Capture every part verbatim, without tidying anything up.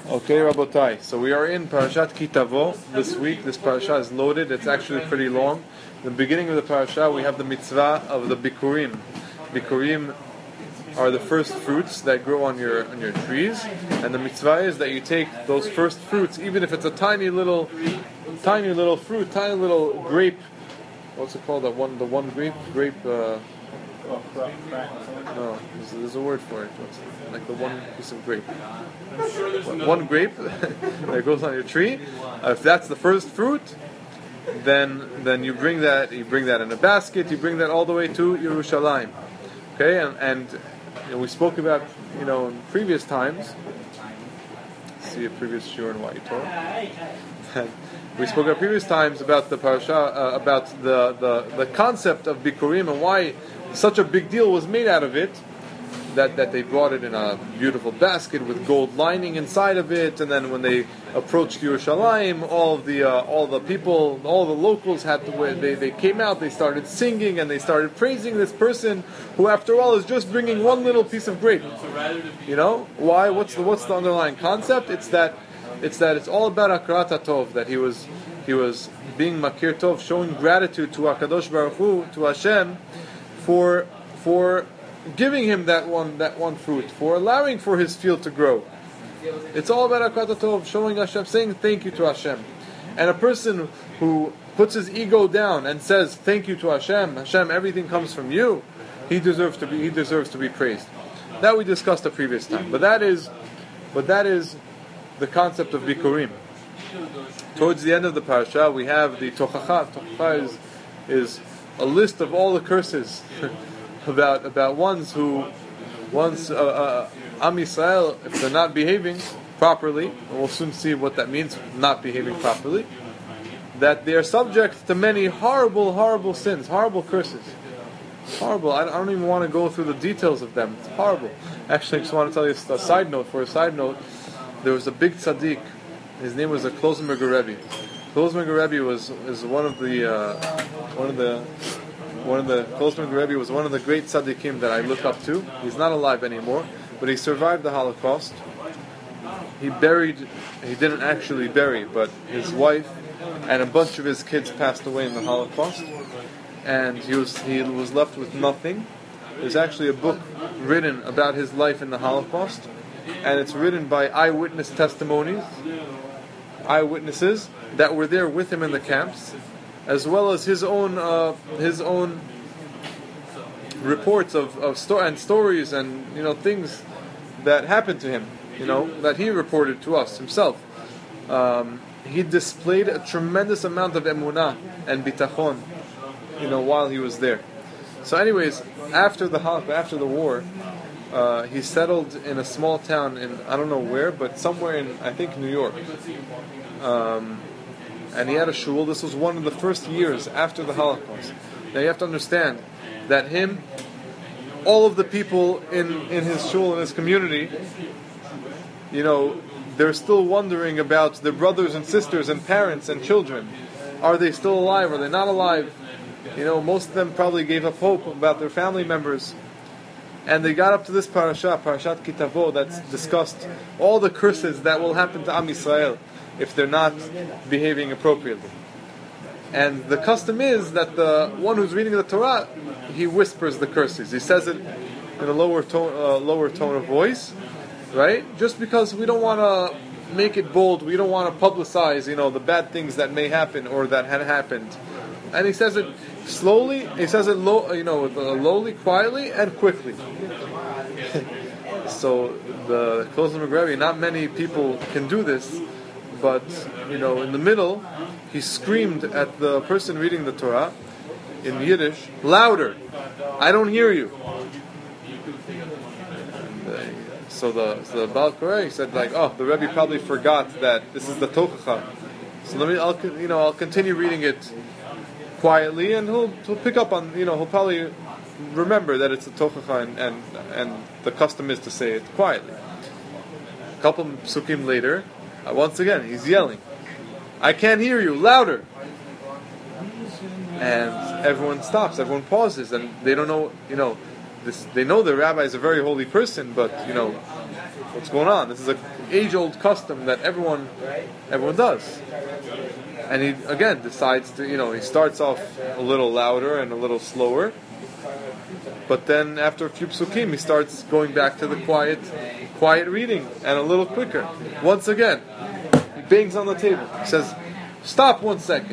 Okay, Rabotai. So we are in Parashat Ki Tavo this week. This parasha is loaded. It's actually pretty long. In the beginning of the parasha, we have the mitzvah of the bikurim. Bikurim are the first fruits that grow on your on your trees, and the mitzvah is that you take those first fruits, even if it's a tiny little, tiny little fruit, tiny little grape. What's it called? The one, the one grape, grape. Uh, no, there's, there's a word for it. What's it? Like the one piece of grape. One, one grape that goes on your tree. Uh, if that's the first fruit, then then you bring that you bring that in a basket. You bring that all the way to Yerushalayim. Okay, and, and you know, we spoke about you know in previous times. See a previous shiur in Wa'yi Torah. We spoke about previous times about the parasha, uh, about the, the, the concept of bikurim and why such a big deal was made out of it. That, that they brought it in a beautiful basket with gold lining inside of it, and then when they approached Yerushalayim, all of the uh, all the people, all the locals had to. They they came out, they started singing, and they started praising this person who, after all, is just bringing one little piece of grape. You know why? What's the what's the underlying concept? It's that it's that it's all about Hakarat Tov. That he was he was being Makir Tov, showing gratitude to Hakadosh Baruch Hu, to Hashem, for for. giving him that one that one fruit, for allowing for his field to grow. It's all about Hakarat Tov, showing Hashem, saying thank you to Hashem. And a person who puts his ego down and says thank you to Hashem, Hashem, everything comes from you, he deserves to be he deserves to be praised. That we discussed the previous time. But that is but that is the concept of Bikurim. Towards the end of the parasha we have the Tochacha. Tochacha is, is a list of all the curses about about ones who, once uh, uh, Am Yisrael, if they're not behaving properly, and we'll soon see what that means, not behaving properly, that they are subject to many horrible, horrible sins, horrible curses. Horrible. I, I don't even want to go through the details of them. It's horrible. Actually, I just want to tell you a side note. For a side note, there was a big tzaddik. His name was a Klozmerger Rebbe. Klozmerger Rebbe was is one of the uh, one of the One of the Klozmerger Rebbe was one of the great tzaddikim that I look up to. He's not alive anymore, but he survived the Holocaust. He buried, he didn't actually bury, but his wife and a bunch of his kids passed away in the Holocaust, and he was he was left with nothing. There's actually a book written about his life in the Holocaust, and it's written by eyewitness testimonies, eyewitnesses that were there with him in the camps, as well as his own uh, his own reports of, of sto- and stories and you know things that happened to him, you know that he reported to us himself. Um, he displayed a tremendous amount of emunah and bitachon, you know, while he was there. So, anyways, after the after the war, uh, he settled in a small town in I don't know where, but somewhere in I think New York. Um, And he had a shul. This was one of the first years after the Holocaust. Now you have to understand that him, all of the people in, in his shul, in his community, you know, they're still wondering about their brothers and sisters and parents and children. Are they still alive? Are they not alive? You know, most of them probably gave up hope about their family members. And they got up to this parasha, Parashat Ki Tavo, that's discussed all the curses that will happen to Am Yisrael if they're not behaving appropriately. And the custom is that the one who's reading the Torah, he whispers the curses. He says it in a lower tone, uh, lower tone of voice, right? Just because we don't want to make it bold, we don't want to publicize, you know, the bad things that may happen or that had happened. And he says it slowly. He says it low, you know, lowly, quietly, and quickly. So the Klozmerger Rebbe, not many people can do this. But, you know, in the middle, he screamed at the person reading the Torah in Yiddish, louder, I don't hear you. And, uh, so the so the Baal Koreh said, like, oh, the Rebbe probably forgot that this is the Tochacha. So let me, I'll, you know, I'll continue reading it quietly, and he'll he'll pick up on, you know, he'll probably remember that it's a Tochacha, and, and, and the custom is to say it quietly. A couple psukim later, Uh, once again, he's yelling, I can't hear you, louder! And everyone stops, everyone pauses, and they don't know, you know, this, they know the rabbi is a very holy person, but, you know, what's going on? This is an age-old custom that everyone everyone does. And he again decides to, you know, he starts off a little louder and a little slower, but then after a few psukim, he starts going back to the quiet, quiet reading and a little quicker. Once again, he bangs on the table. He says, "Stop one second."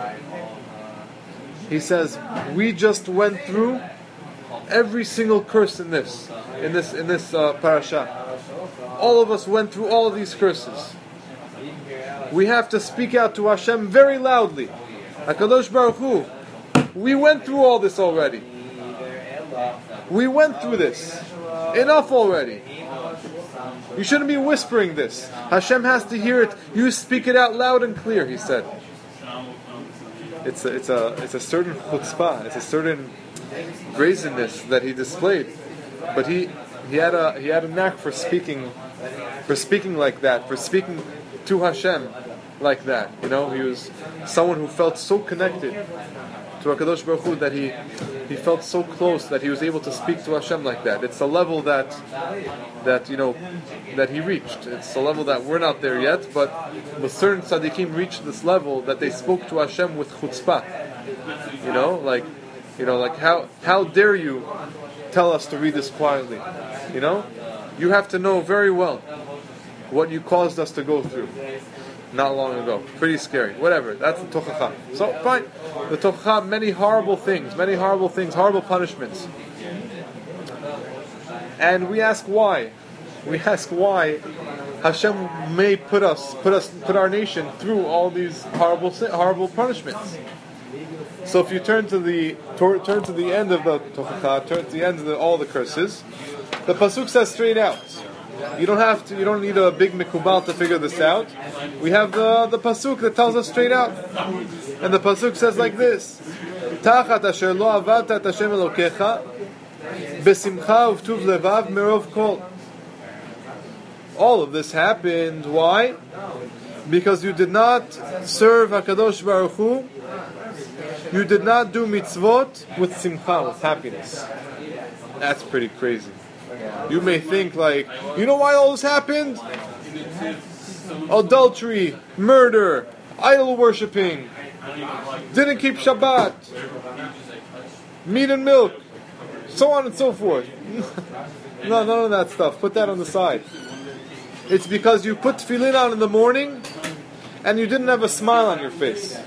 He says, "We just went through every single curse in this, in this, in this uh, parasha. All of us went through all of these curses. We have to speak out to Hashem very loudly. HaKadosh Baruch Hu, we went through all this already. We went through this. Enough already. You shouldn't be whispering this. Hashem has to hear it. You speak it out loud and clear," he said. It's a, it's a, it's a certain chutzpah. It's a certain brazenness that he displayed. But he, he had a, he had a knack for speaking, for speaking like that, for speaking to Hashem like that. You know, he was someone who felt so connected to HaKadosh Baruch Hu that he he felt so close that he was able to speak to Hashem like that. It's a level that that you know that he reached. It's a level that we're not there yet, but the certain tzaddikim reached this level that they spoke to Hashem with chutzpah. You know, like you know, like how how dare you tell us to read this quietly? You know, you have to know very well what you caused us to go through not long ago. Pretty scary. Whatever. That's the tochacha. So, fine. The tochacha, many horrible things, many horrible things, horrible punishments. And we ask why. We ask why Hashem may put us, put us, put our nation through all these horrible, horrible punishments. So, if you turn to the turn to the end of the tochacha, turn to the end of the, all the curses, the pasuk says straight out. You don't have to. You don't need a big mikubal to figure this out. We have the the pasuk that tells us straight out, and the pasuk says like this: "Tachat asher lo avalta et Hashem Elokecha, besimcha uvtuv levav merov kol." All of this happened. Why? Because you did not serve HaKadosh Baruch Hu. You did not do mitzvot with simcha, with happiness. That's pretty crazy. You may think like, you know why all this happened? Adultery, murder, idol worshipping, didn't keep Shabbat, meat and milk, so on and so forth. No, none of that stuff. Put that on the side. It's because you put tefillin on in the morning and you didn't have a smile on your face.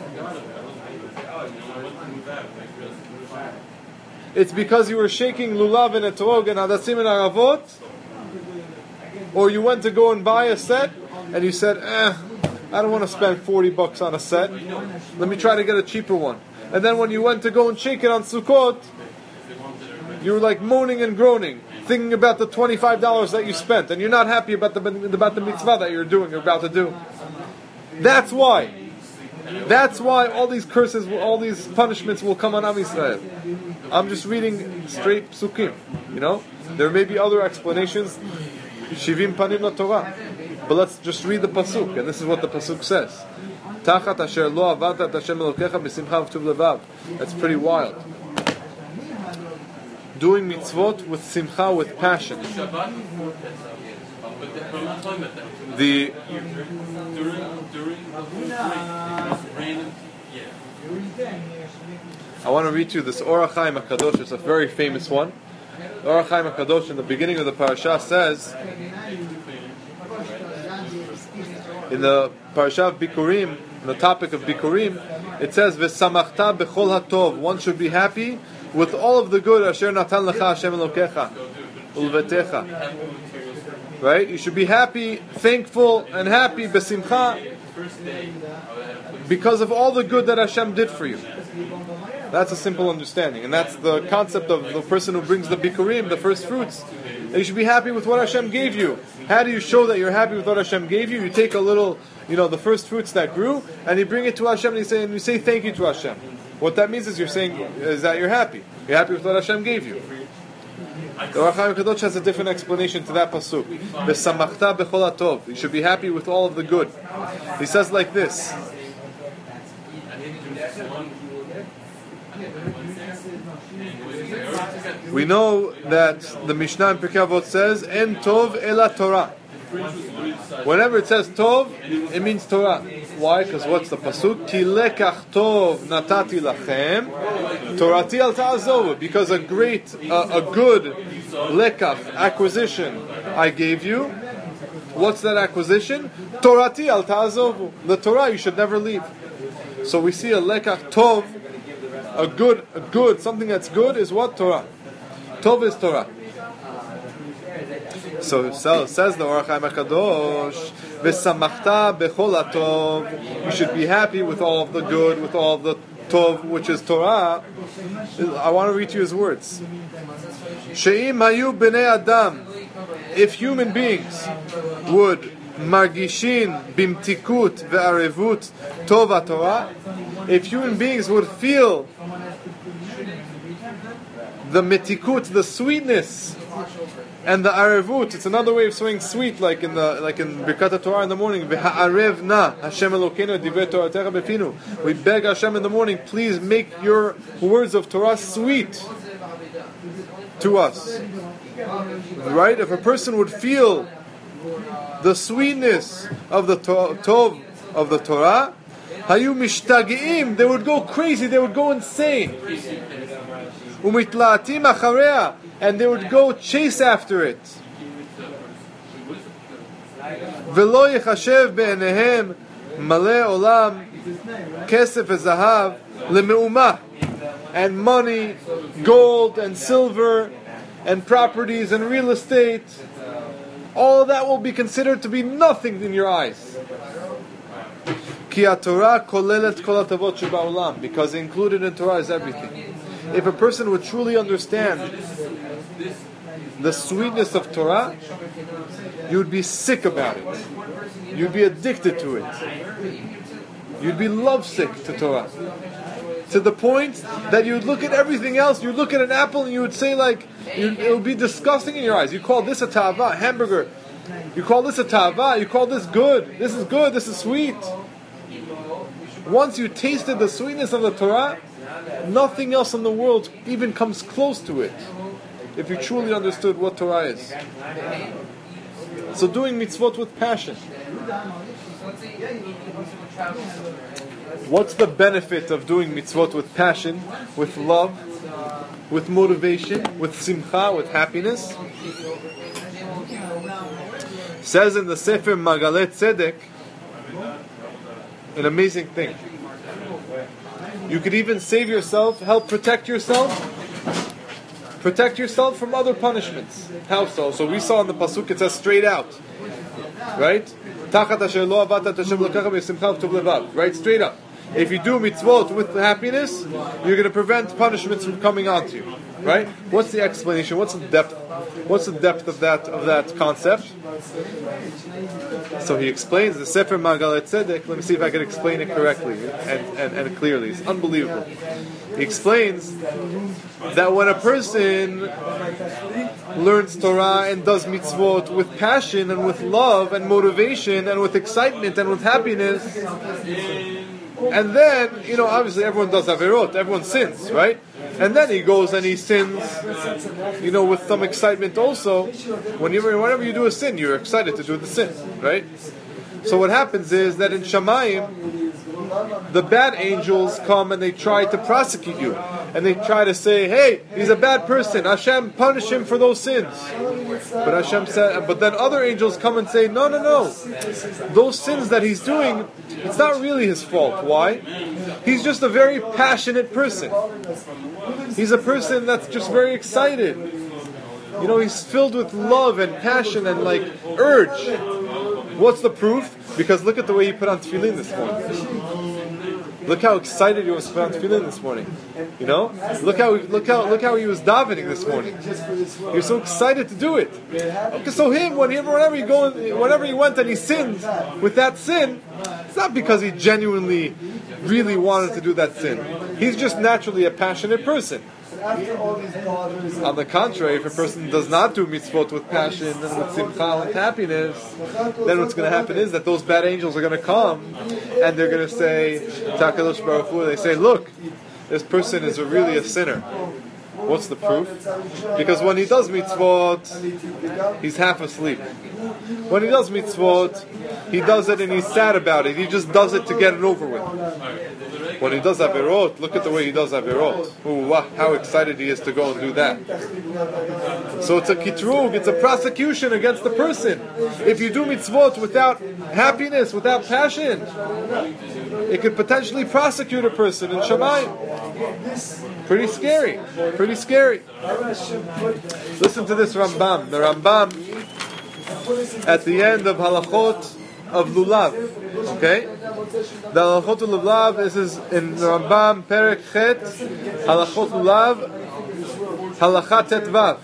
It's because you were shaking lulav and etrog and hadassim and aravot, or you went to go and buy a set and you said, eh, I don't want to spend forty bucks on a set. Let me try to get a cheaper one. And then when you went to go and shake it on Sukkot, you were like moaning and groaning, thinking about the twenty-five dollars that you spent, and you're not happy about the about the mitzvah that you're doing, you're about to do. That's why. That's why all these curses, all these punishments will come on Am Yisrael. I'm just reading straight psukim, you know. There may be other explanations, shivim panim laTorah, but let's just read the pasuk, and this is what the pasuk says: Tachat asher lo avalta et Hashem Elokecha b'simcha v'tuv levav. That's pretty wild. Doing mitzvot with simcha, with passion. The I want to read you this Orach Chaim HaKadosh. It's a very famous one. The Orach Chaim HaKadosh in the beginning of the parasha says, in the parasha of Bikurim, the topic of Bikurim, it says, "V'samachta bechol hatov." One should be happy with all of the good. Asher natan lecha Hashem Elokecha ulvetecha. Right? You should be happy, thankful, and happy besimcha because of all the good that Hashem did for you. That's a simple understanding, and that's the concept of the person who brings the bikurim, the first fruits. And you should be happy with what Hashem gave you. How do you show that you're happy with what Hashem gave you? You take a little, you know, the first fruits that grew, and you bring it to Hashem, and you say, and you say thank you to Hashem. What that means is you're saying is that you're happy. You're happy with what Hashem gave you. The Orach Chaim HaKadosh has a different explanation to that pasuk. V'samachta bechol hatov. You should be happy with all of the good. He says like this. We know that the Mishnah in Pirkei Avot says, "En tov ela Torah." Whenever it says tov, it means Torah. Why? Because what's the pasuk? Ki lekach tov natati lachem, Torati al ta'azovu. Because a great, uh, a good lekach, acquisition, I gave you. What's that acquisition? Torati al ta'azovu. The Torah you should never leave. So we see a lekach tov, a good, a good, something that's good is what? Torah. Tov is Torah. So, so says the Orach Chaim HaKadosh, V'samachta bechol hatov. You should be happy with all of the good, with all of the tov, which is Torah. I want to read you his words. She'im hayu b'nei adam. If human beings would margishin bimtikut ve'arevut tov Torah, if human beings would feel the mitikut, the sweetness, and the arevut, it's another way of saying sweet, like in the like in Birkat Torah in the morning. V'ha'arev na Hashem Elokeinu divrei Toratecha befinu. We beg Hashem in the morning, please make your words of Torah sweet to us. Right? If a person would feel the sweetness of the to- tov of the Torah, hayu mishtageim, they would go crazy, they would go insane. Umitla'atim achareya, and they would go chase after it. V'lo yechashev be'enehem malei olam kesef v'zahav leme'umah, and money, gold and silver and properties and real estate, all of that will be considered to be nothing in your eyes. Ki ha-Torah kolelet kol hatavot sheba'olam, because included in Torah is everything. If a person would truly understand the sweetness of Torah, you would be sick about it. You'd be addicted to it. You'd be lovesick to Torah. To the point that you would look at everything else, you'd look at an apple and you would say like, it would be disgusting in your eyes. You call this a ta'ava, hamburger. You call this a ta'ava, you call this good. This is good, this is sweet. Once you tasted the sweetness of the Torah, nothing else in the world even comes close to it, if you truly understood what Torah is. So doing mitzvot with passion. What's the benefit of doing mitzvot with passion, with love, with motivation, with simcha, with happiness? Says in the Sefer Magalet Tzedek, an amazing thing. You could even save yourself, help protect yourself, protect yourself from other punishments. How so? So we saw in the pasuk it says straight out, right? Right, straight up. If you do mitzvot with happiness, you're going to prevent punishments from coming onto you. Right? What's the explanation? What's the depth? What's the depth of that of that concept? So he explains the Sefer Magalet Tzedek. Let me see if I can explain it correctly and, and, and clearly. It's unbelievable. He explains that when a person learns Torah and does mitzvot with passion and with love and motivation and with excitement and with happiness, and then, you know, obviously everyone does averot, everyone sins, right? And then he goes and he sins, you know, with some excitement also. Whenever, whenever you do a sin, you're excited to do the sin, right? So what happens is that in Shamayim, the bad angels come and they try to prosecute you. And they try to say, hey, he's a bad person. Hashem, punish him for those sins. But Hashem said, but then other angels come and say, no, no, no. Those sins that he's doing, it's not really his fault. Why? He's just a very passionate person. He's a person that's just very excited. You know, he's filled with love and passion and like urge. What's the proof? Because look at the way he put on tefillin this morning. Look how excited he was to put on tefillin this morning. You know, look how look how look how he was davening this morning. He was so excited to do it. Okay, so him, whenever whenever he go, whenever he went and he sinned with that sin, it's not because he genuinely, really wanted to do that sin. He's just naturally a passionate person. On the contrary, if a person does not do mitzvot with passion and with simcha and happiness, then what's going to happen is that those bad angels are going to come and they're going to say, Takadosh Baruch Hu, they say, look, this person is a really a sinner. What's the proof? Because when he does mitzvot, he's half asleep. When he does mitzvot, he does it and he's sad about it. He just does it to get it over with. When he does averot, look at the way he does averot. Ooh, wow, how excited he is to go and do that. So it's a kitrug, it's a prosecution against the person. If you do mitzvot without happiness, without passion, it could potentially prosecute a person in Shamayim. Pretty scary. Pretty scary. Listen to this Rambam. The Rambam, at the end of Halachot of Lulav, okay? The Halachot of Lulav, this is in the Rambam, Perek Chet, Halachot Lulav, Halachat Tetvav.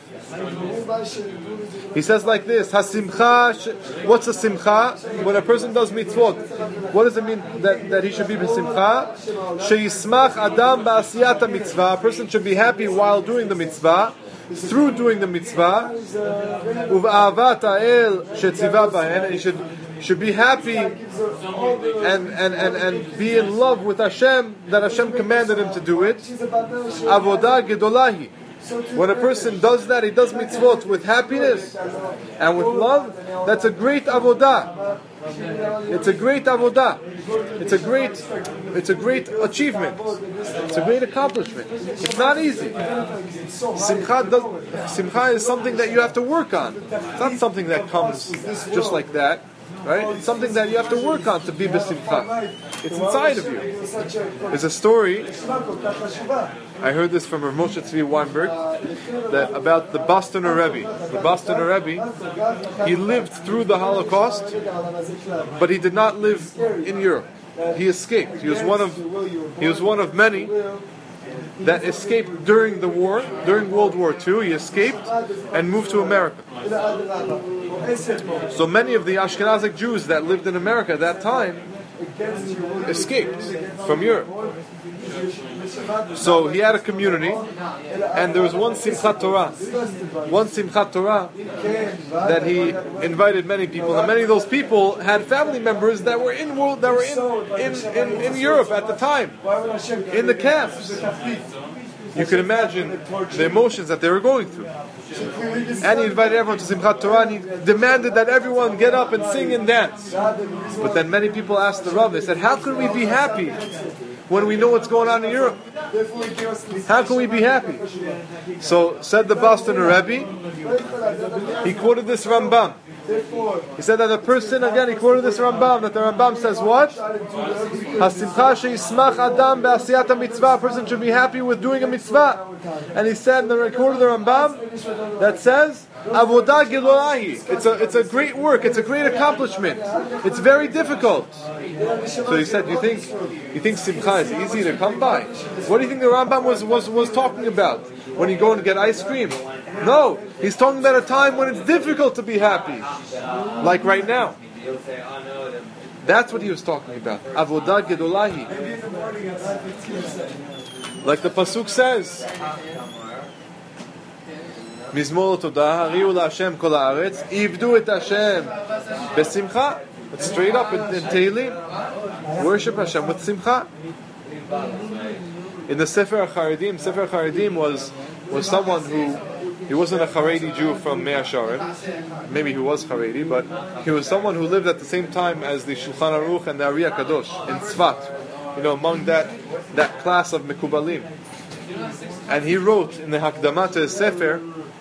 He says like this: Hasimcha. What's a simcha? When a person does mitzvot, what does it mean that, that he should be b'simcha? Sheyismach adam ba'asiyat mitzvah. A person should be happy while doing the mitzvah, through doing the mitzvah. Uv'avat ha'el shetziva b'hen. He should should be happy and, and, and, and be in love with Hashem, that Hashem commanded him to do it. Avodah gedolahi. When a person does that, he does mitzvot with happiness and with love, that's a great avodah. It's a great avodah. It's a great, it's a great achievement. It's a great accomplishment. It's not easy. Simcha, does, simcha is something that you have to work on. It's not something that comes just like that. Right? It's something that you have to work on to be b'simcha. It's inside of you. There's a story, I heard this from Rav Moshe Tzvi Weinberg, that about the Bostoner Rebbe. The Bostoner Rebbe, he lived through the Holocaust, but he did not live in Europe. He escaped. He was one of he was one of many that escaped during the war, during World War Two. He escaped and moved to America. So many of the Ashkenazic Jews that lived in America at that time escaped from Europe. So he had a community, and there was one Simchat Torah, one Simchat Torah that he invited many people, and many of those people had family members that were in world, that were in in, in, in Europe at the time, in the camps. You can imagine the emotions that they were going through. And he invited everyone to Simchat Torah, and he demanded that everyone get up and sing and dance. But then many people asked the Rav, they said, how can we be happy when we know what's going on in Europe? How can we be happy? So said the Bostoner Rebbe, he quoted this Rambam. He said that the person, again, he quoted this Rambam, that the Rambam says what? Hasimcha she'yismach adam be'asiyat mitzvah. A person should be happy with doing a mitzvah. And he said in the quote of the Rambam that says, Avodah gedolahi. It's a it's a great work. It's a great accomplishment. It's very difficult. So he said, you think you think simcha is easy to come by? What do you think the Rambam was was, was talking about when you go and get ice cream? No, he's talking about a time when it's difficult to be happy, like right now. That's what he was talking about. Avodah gedolahi. Like the pasuk says, Mizmor Todah, Hariu LaHashem Kol Haaretz, Ivdu et Hashem besimcha. It's straight up in, in Tehillim. Worship Hashem with simcha. In the Sefer HaCharedim, Sefer HaCharedim was was someone who, he wasn't a Haredi Jew from Mea Shearim. Maybe he was Haredi, but he was someone who lived at the same time as the Shulchan Aruch and the Ari HaKadosh in Tzfat. You know, among that that class of Mekubalim. And he wrote in the Hakdama to his Sefer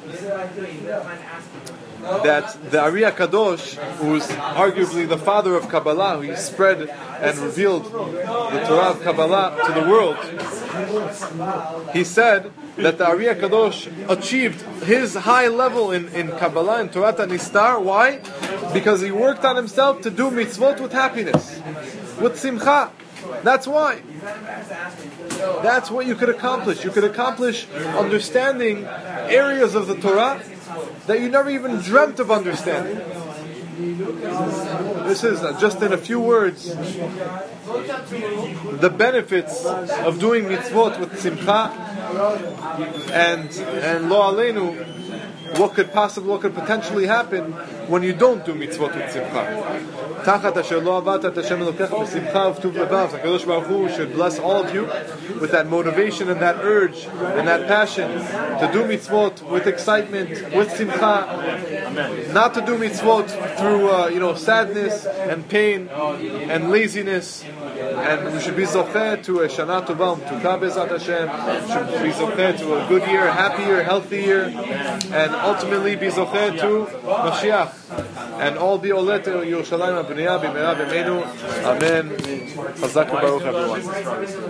that the Ari HaKadosh, who's arguably the father of Kabbalah, who he spread and revealed the Torah of Kabbalah to the world, he said that the Ari HaKadosh achieved his high level in, in Kabbalah and Torah Nistar. Why? Because he worked on himself to do mitzvot with happiness, with simcha. That's why. That's what you could accomplish. You could accomplish understanding areas of the Torah that you never even dreamt of understanding. This is, uh, just in a few words, the benefits of doing mitzvot with simcha, and and lo aleinu, what could possibly, what could potentially happen when you don't do mitzvot with simcha. Tachat asher lo avat et Hashem elokecha b'simcha u'v'tuv levav. HaKadosh Baruch Hu should bless all of you with that motivation and that urge and that passion to do mitzvot with excitement, with simcha. Amen. Not to do mitzvot through uh, you know sadness and pain and laziness. And we should be zocheh to a Shana Tova U'Mtuka Be'ezrat Hashem. We should be zocheh to a good year, happy year, healthy year, and ultimately be zocheh to Mashiach. And all be oleh to Yerushalayim Abniyah B'meira B'meinu. Amen. Chazak u'Baruch everyone.